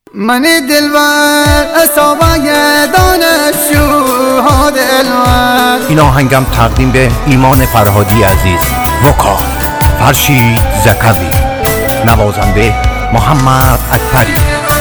من دلبر اصابه دانشجوها دلبر. این آهنگم تقدیم به ایمان فرهادی عزیز، وکال فرشید زکوی، نوازنده محمد اکبری.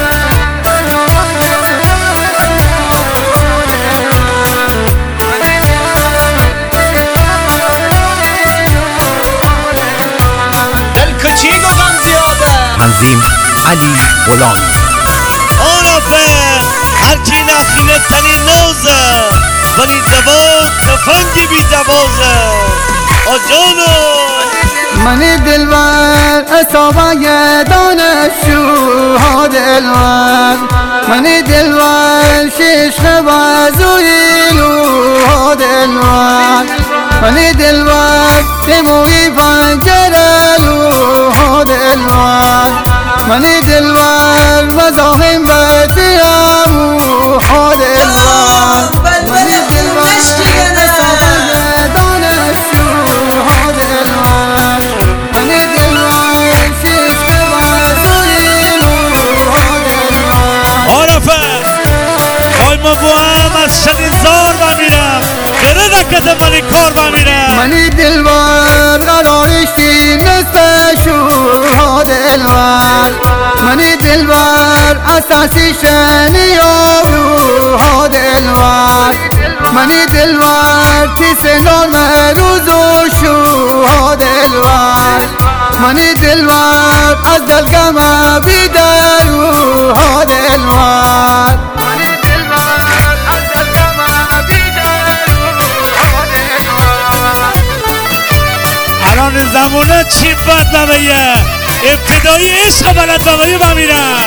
تنظیم علی غلامی. آرافه هرکی نخینه تنی نوزه ولی زبان تفنگی بی جوازه آجانو. من دلبر اصابه دانشجوها دلبر. من دلبر شش بازوی لوها دلبر. من دلبر دموی پنجره لوها دلبر. من دلبر مزاحم بدیموها دلبر. من دلبر اصابه دانشجوها دلبر. من دلبر شش بازوی لوها دلبر. آرافه خواهی ما با هم از چنین زار بمیرم گره نکده من کار بمیرم. من دلبر قرارشتی مثل شوها دلبر. من دلبر اساسی شنی آبروها دلبر. من دلبر تیسنار مروز و شوها دلبر. من دلبر از دلگم بیدروها دلبر. من دلبر از دلگم بیدروها دلبر. الان زمونه چی بد نمیه ابتدایی عشق بلد بابایی بمیرم.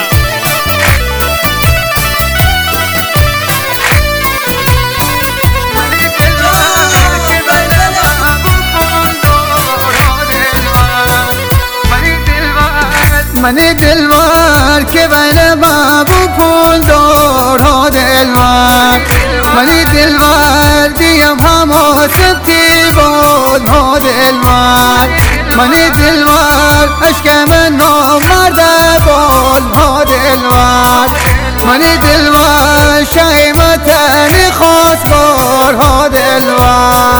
من دلبر که بین بابو پول دارها دلبر. من دلبر دیم همه سبتی بادها دلبر. من دلبر عشق من نامرده بادها دلبر. من دلبر شیمتنی خواستگارها دلبر.